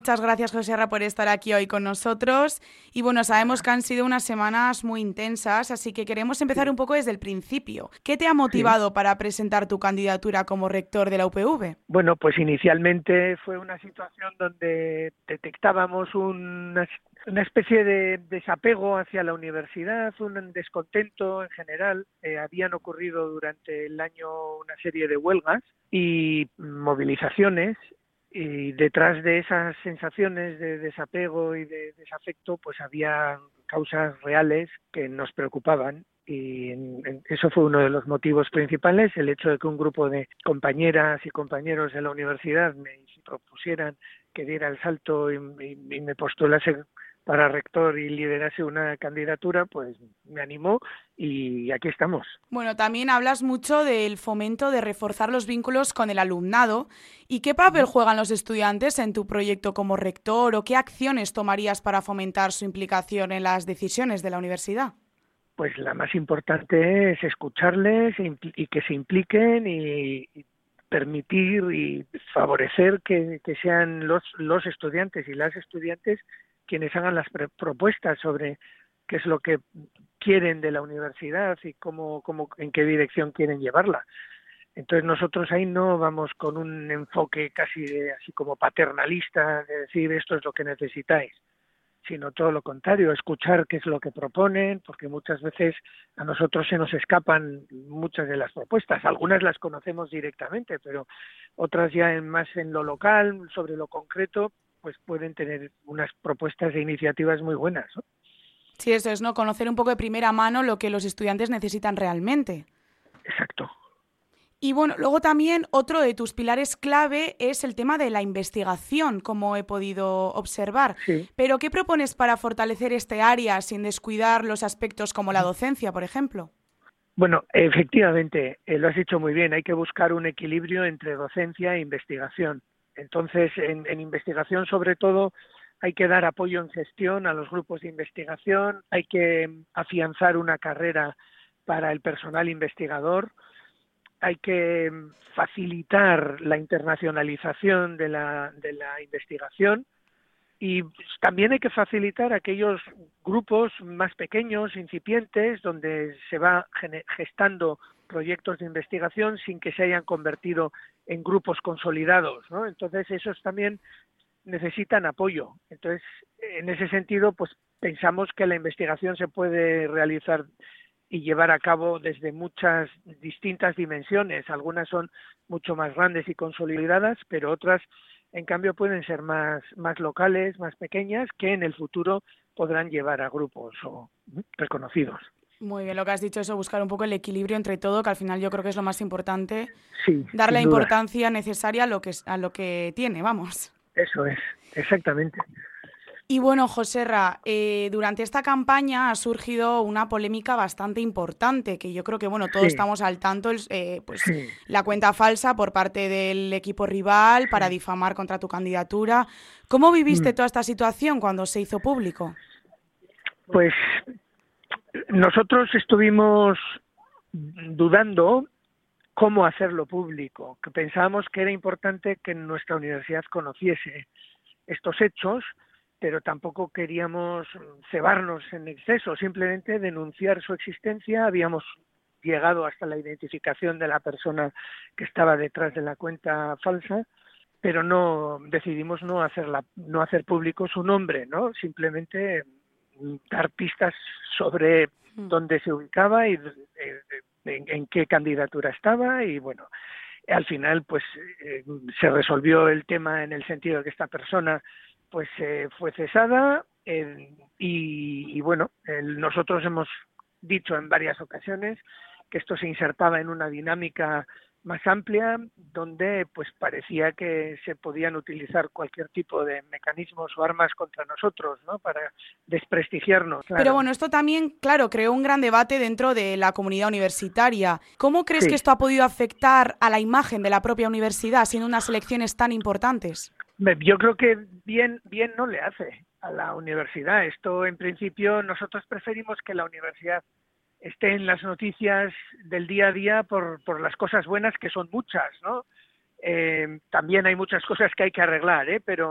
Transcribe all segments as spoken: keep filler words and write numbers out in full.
Muchas gracias, Joserra, por estar aquí hoy con nosotros. Y bueno, sabemos que han sido unas semanas muy intensas, así que queremos empezar Sí, un poco desde el principio. ¿Qué te ha sí. motivado para presentar tu candidatura como rector de la U P V? Bueno, pues inicialmente fue una situación donde detectábamos una, una especie de desapego hacia la universidad, un descontento en general. Eh, habían ocurrido durante el año una serie de huelgas y movilizaciones, y detrás de esas sensaciones de desapego y de desafecto, pues había causas reales que nos preocupaban. Y en, en, eso fue uno de los motivos principales, el hecho de que un grupo de compañeras y compañeros de la universidad me propusieran que diera el salto y, y, y me postulase para rector y liderase una candidatura, pues me animó y aquí estamos. Bueno, también hablas mucho del fomento de reforzar los vínculos con el alumnado. ¿Y qué papel juegan los estudiantes en tu proyecto como rector o qué acciones tomarías para fomentar su implicación en las decisiones de la universidad? Pues la más importante es escucharles y que se impliquen y permitir y favorecer que, que sean los, los estudiantes y las estudiantes quienes hagan las propuestas sobre qué es lo que quieren de la universidad y cómo, cómo, en qué dirección quieren llevarla. Entonces nosotros ahí no vamos con un enfoque casi de, así como paternalista, de decir esto es lo que necesitáis, sino todo lo contrario, escuchar qué es lo que proponen, porque muchas veces a nosotros se nos escapan muchas de las propuestas. Algunas las conocemos directamente, pero otras ya en, más en lo local, sobre lo concreto, pues pueden tener unas propuestas e iniciativas muy buenas, ¿no? Sí, eso es, ¿no? Conocer un poco de primera mano lo que los estudiantes necesitan realmente. Exacto. Y bueno, luego también otro de tus pilares clave es el tema de la investigación, como he podido observar. Sí. Pero, ¿qué propones para fortalecer este área sin descuidar los aspectos como la docencia, por ejemplo? Bueno, efectivamente, eh, lo has dicho muy bien, hay que buscar un equilibrio entre docencia e investigación. Entonces, en, en investigación, sobre todo, hay que dar apoyo en gestión a los grupos de investigación, hay que afianzar una carrera para el personal investigador, hay que facilitar la internacionalización de la, de la investigación y también hay que facilitar aquellos grupos más pequeños, incipientes, donde se va gestando proyectos de investigación sin que se hayan convertido en grupos consolidados, ¿no? Entonces, esos también necesitan apoyo. Entonces, en ese sentido, pues pensamos que la investigación se puede realizar y llevar a cabo desde muchas distintas dimensiones. Algunas son mucho más grandes y consolidadas, pero otras, en cambio, pueden ser más, más locales, más pequeñas, que en el futuro podrán llevar a grupos o, reconocidos. Muy bien, lo que has dicho, eso, buscar un poco el equilibrio entre todo, que al final yo creo que es lo más importante, Sí, dar la sin duda. importancia necesaria a lo que, a lo que tiene, vamos. Eso es, exactamente. Y bueno, Joserra, eh, durante esta campaña ha surgido una polémica bastante importante, que yo creo que bueno, todos Sí, estamos al tanto, eh, pues sí, la cuenta falsa por parte del equipo rival para sí. difamar contra tu candidatura. ¿Cómo viviste Mm. toda esta situación cuando se hizo público? Pues nosotros estuvimos dudando cómo hacerlo público, que pensábamos que era importante que nuestra universidad conociese estos hechos, pero tampoco queríamos cebarnos en exceso, simplemente denunciar su existencia. Habíamos llegado hasta la identificación de la persona que estaba detrás de la cuenta falsa, pero no decidimos no hacerla, no hacer público su nombre, ¿no? Simplemente dar pistas sobre Mm. dónde se ubicaba y en, en qué candidatura estaba y bueno, al final pues eh, se resolvió el tema en el sentido de que esta persona pues eh, fue cesada eh, y, y bueno, el, nosotros hemos dicho en varias ocasiones que esto se insertaba en una dinámica más amplia donde pues parecía que se podían utilizar cualquier tipo de mecanismos o armas contra nosotros, ¿no? Para desprestigiarnos, Pero claro. bueno, esto también, claro, creó un gran debate dentro de la comunidad universitaria. ¿Cómo crees que Sí, esto ha podido afectar a la imagen de la propia universidad, siendo unas elecciones tan importantes? yo creo que bien, bien no le hace a la universidad. Esto, en principio, nosotros preferimos que la universidad esté en las noticias del día a día por, por las cosas buenas, que son muchas, ¿no? Eh, también hay muchas cosas que hay que arreglar, ¿eh? Pero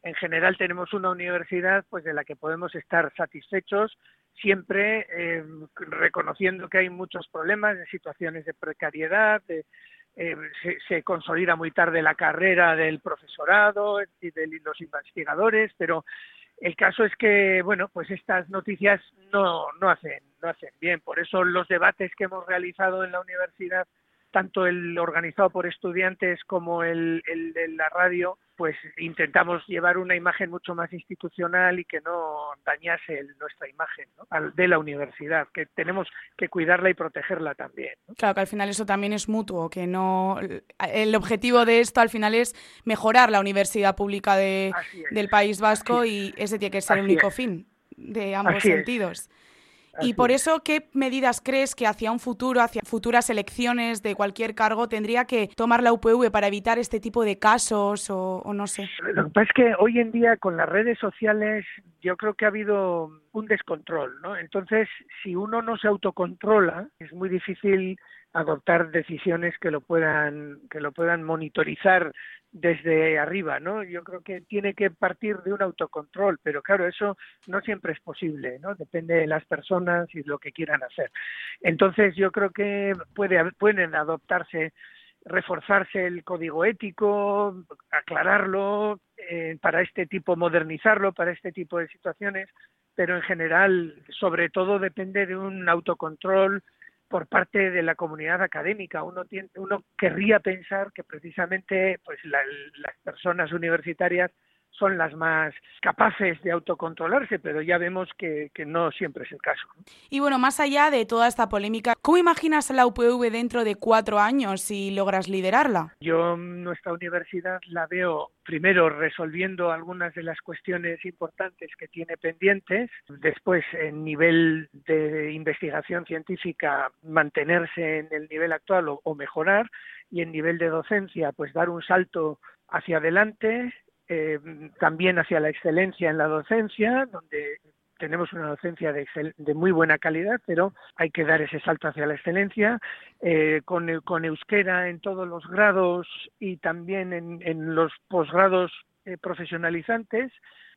en general tenemos una universidad pues de la que podemos estar satisfechos, siempre eh, reconociendo que hay muchos problemas, de situaciones de precariedad, de, eh, se, se consolida muy tarde la carrera del profesorado y de los investigadores, pero el caso es que, bueno, pues estas noticias no, no hacen, no hacen bien. Por eso los debates que hemos realizado en la universidad, tanto el organizado por estudiantes como el, el de la radio, pues intentamos llevar una imagen mucho más institucional y que no dañase el, nuestra imagen, ¿no?, de la universidad, que tenemos que cuidarla y protegerla también, ¿no? Claro, que al final eso también es mutuo, que no el objetivo de esto al final es mejorar la universidad pública de, del País Vasco y ese tiene que ser el único fin de ambos Así sentidos. Es. Y por eso, ¿qué medidas crees que hacia un futuro, hacia futuras elecciones de cualquier cargo, tendría que tomar la U P V para evitar este tipo de casos o, o no sé? Lo que pasa es que hoy en día con las redes sociales yo creo que ha habido un descontrol, ¿no? Entonces, si uno no se autocontrola, es muy difícil adoptar decisiones que lo puedan que lo puedan monitorizar desde arriba, ¿no? Yo creo que tiene que partir de un autocontrol, pero claro, eso no siempre es posible, ¿no? Depende de las personas y lo que quieran hacer. Entonces, yo creo que puede pueden adoptarse, reforzarse el código ético, aclararlo eh, para este tipo, modernizarlo para este tipo de situaciones, pero en general, sobre todo, depende de un autocontrol por parte de la comunidad académica. Uno tiene, uno querría pensar que precisamente pues la, las personas universitarias son las más capaces de autocontrolarse, pero ya vemos que, que no siempre es el caso. Y bueno, más allá de toda esta polémica, ¿cómo imaginas a la U P V dentro de cuatro años si logras liderarla? Yo nuestra universidad la veo primero resolviendo algunas de las cuestiones importantes que tiene pendientes, después en nivel de investigación científica mantenerse en el nivel actual o, o mejorar, y en nivel de docencia pues dar un salto hacia adelante, eh, también hacia la excelencia en la docencia, donde tenemos una docencia de, excel, de muy buena calidad, pero hay que dar ese salto hacia la excelencia, eh, con, con euskera en todos los grados y también en, en los posgrados eh, profesionalizantes,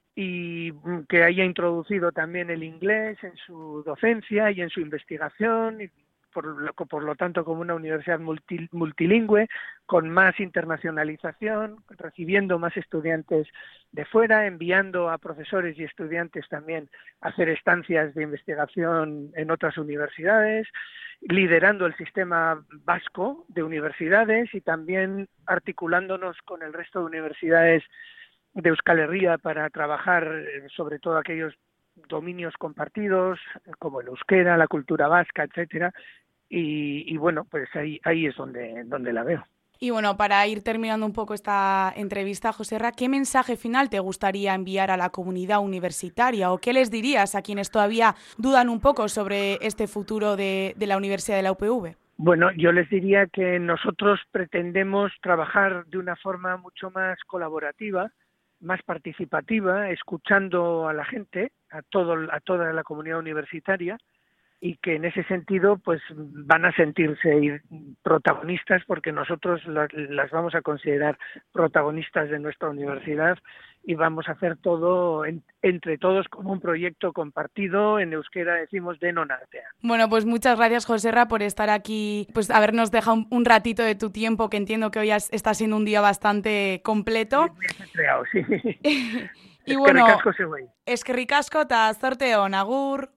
y que haya introducido también el inglés en su docencia y en su investigación, y por lo, por lo tanto como una universidad multi, multilingüe, con más internacionalización, recibiendo más estudiantes de fuera, enviando a profesores y estudiantes también a hacer estancias de investigación en otras universidades, liderando el sistema vasco de universidades y también articulándonos con el resto de universidades de Euskal Herria para trabajar sobre todo aquellos dominios compartidos como el euskera, la cultura vasca, etcétera, y, y bueno, pues ahí ahí es donde donde la veo. Y bueno, para ir terminando un poco esta entrevista, Joserra, ¿qué mensaje final te gustaría enviar a la comunidad universitaria o qué les dirías a quienes todavía dudan un poco sobre este futuro de, de la Universidad de la U P V? Bueno, yo les diría que nosotros pretendemos trabajar de una forma mucho más colaborativa, más participativa, escuchando a la gente, a todo a toda la comunidad universitaria, y que en ese sentido pues van a sentirse protagonistas, porque nosotros las, las vamos a considerar protagonistas de nuestra universidad y vamos a hacer todo en, entre todos como un proyecto compartido. En euskera decimos denon artean. Bueno, pues muchas gracias, Joserra, por estar aquí, pues habernos dejado un, un ratito de tu tiempo, que entiendo que hoy has, está siendo un día bastante completo. Muy ajetreado, sí. Y bueno, eskerrik asko, ta zorte on, agur.